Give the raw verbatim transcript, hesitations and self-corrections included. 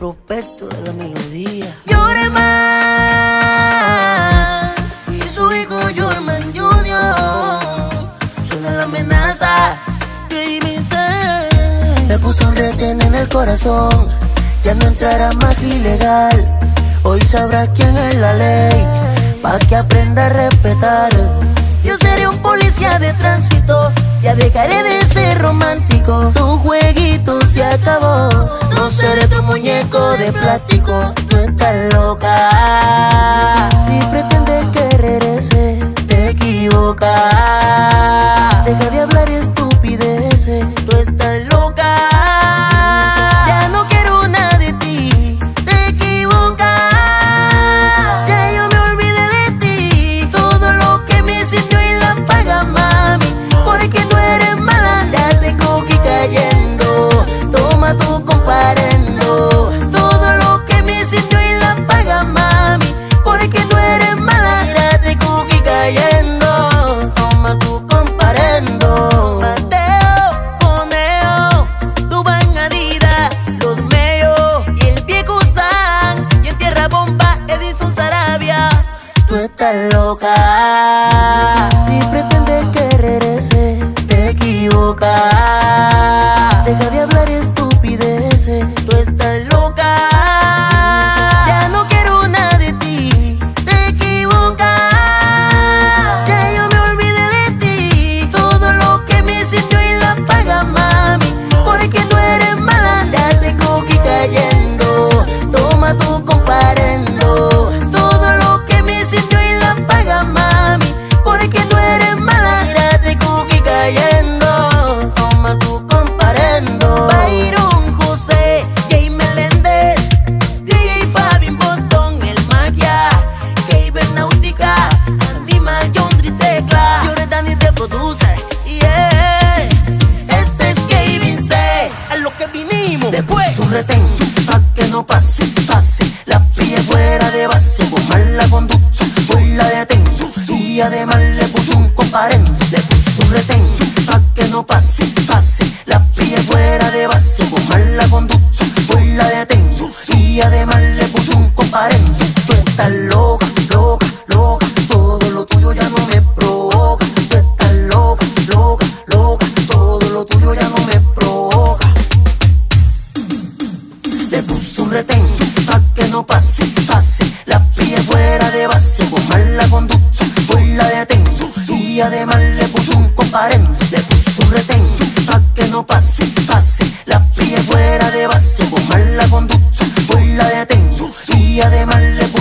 prospecto de la melodía. Llore más y su hijo Jorman junior Suena la amenaza que me sé. Me puso un retén en el corazón, ya no entrará más ilegal. Hoy sabrá quién es la ley, pa' que aprenda a respetar. Yo seré un policía de tránsito, ya dejaré de ser romántico. Tu jueguito se acabó, no seré tu muñeco de plástico. Tú estás loca, si pretendes que regrese, te equivocas. Deja de hablar estupideces, tú estás loca. Ya no quiero nada de ti, te equivocas. Ya yo me olvidé de ti, todo lo que me sintió en la paga, mami. Porque tú eres mala, ya te coqui cayendo. Toma tu comparendo. Todo lo que me sintió en la paga, mami. Porque tú eres mala, ya te coqui cayendo. Toma tu comparendo. Mateo, Coneo, tu banadida, los Mello y el viejo San. Y en Tierra Bomba, Edison Sarabia. Tú estás loca, si pretendes que regrese, te equivocas. Deja de hablar estupideces, tú estás loca. Ya no quiero nada de ti, te equivocas. Ya yo me olvidé de ti, todo lo que me sintió en la paga, mami. Porque tú eres mala, ya te coqui cayendo. Toma tu comparendo. Todo lo que me sintió en la paga, mami. Porque tú eres mala, ya te coqui cayendo. Toma tu comparendo. Byron José, Jay Meléndez, D J Fabin Boston, El Magia, Keiber Náutica, Animal John Tecla, Jordan te produce. Yeah, este es Kevin C, a lo que vinimos. Después un retén, pa' que no pase, pase. La pille fuera de base, por mala conducta, hoy la detén. Y además le puso un comparendo. Le puso un retén, pa' que no pase, pase. La pille fuera de base, por mala conducta, hoy la detén. Y además le puso un comparendo. Tú estás loca, loca, loca, todo lo tuyo ya no me provoca. Tú estás loca, loca, loca, todo lo tuyo ya no me provoca. Le puso un retén, pa' que no pase, pase. La pille fuera de base, por mala conducta, hoy la detén. Y además le puso un comparendo. Le puso un retén, pa' que no pase, pase. La pille fuera de base, por mala conducta, hoy la detén. Y además le